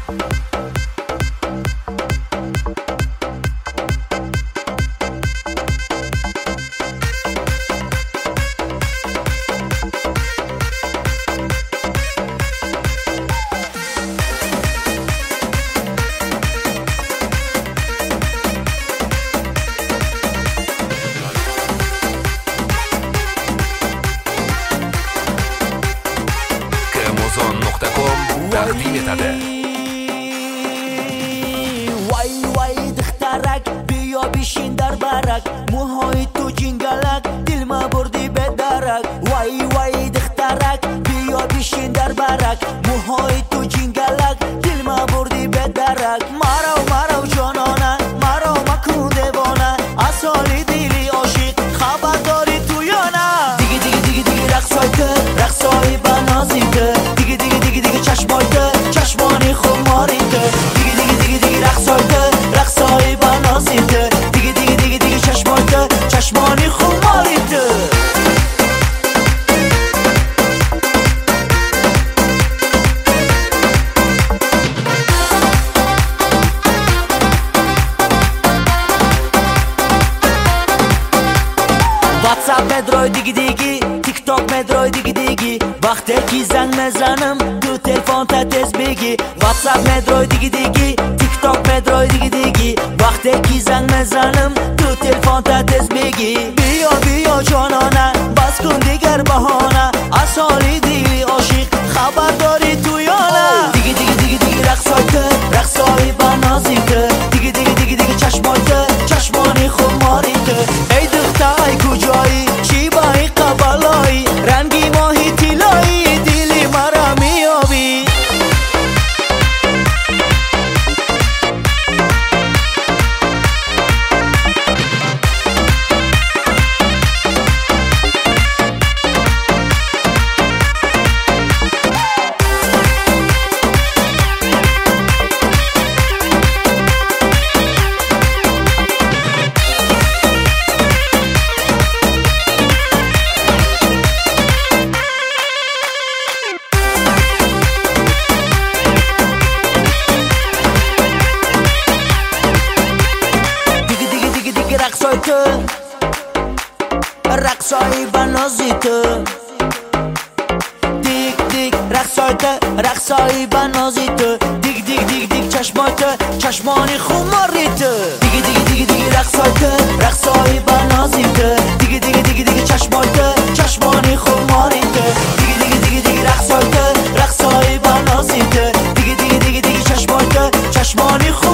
تقدیم etadi. وای وای دخترک بیا بشین در برک، موهای تو جنگلک دل ما بردی به درک. وای وای دخترک بیا بشین در برک، موهای تو جنگلک دل ما بردی به درک. مرو جانانه مرو مکن دیوانه، اصالی دیلی عاشق خبر داری تو یا نه؟ دیگه رقصای که رقصای بنازی که دیگه چشمای که چشمانی خماری که دیگه رقصای که رقصای بنازی که دیگه چشمای که چشمانی خماری که. واتساپ مدروی دیگی تیک تاک مدروی دیگی وقتی که زنگ میزنم تو تلفن تا تز بگی. واتساپ مدروی دیگی تیک تاک مدروی دیگی وقتی که زنگ میزنم تو تلفن تا تز بگی. بیا جانانه بس کن دیگر بهانه، اصالی دیلی عاشق خبر داری تو یا نه؟ دیگه رقصای که رقصای بنازی که دیگه چشمای که چشمانی خماری که. ای دختر کجایی چی بایی قبلایی، رنگی ماهی تیلایی دیلی مرا میابی. رقصای بنازی تو دیگ رقصای بنازی تو دیگ چشمای تو چشمانی خماری تو دیگه رقصای تو رقصای بنازی تو دیگه چشمای تو چشمانی خماری تو دیگه رقصای تو رقصای بنازی تو دیگه چشمای تو چشمانی خماری.